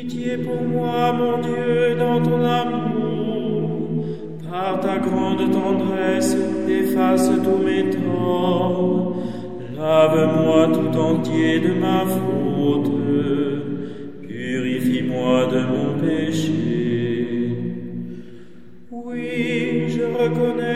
Pitié pour moi, mon Dieu, dans ton amour. Par ta grande tendresse, efface tous mes torts. Lave-moi tout entier de ma faute. Purifie-moi de mon péché. Oui, je reconnais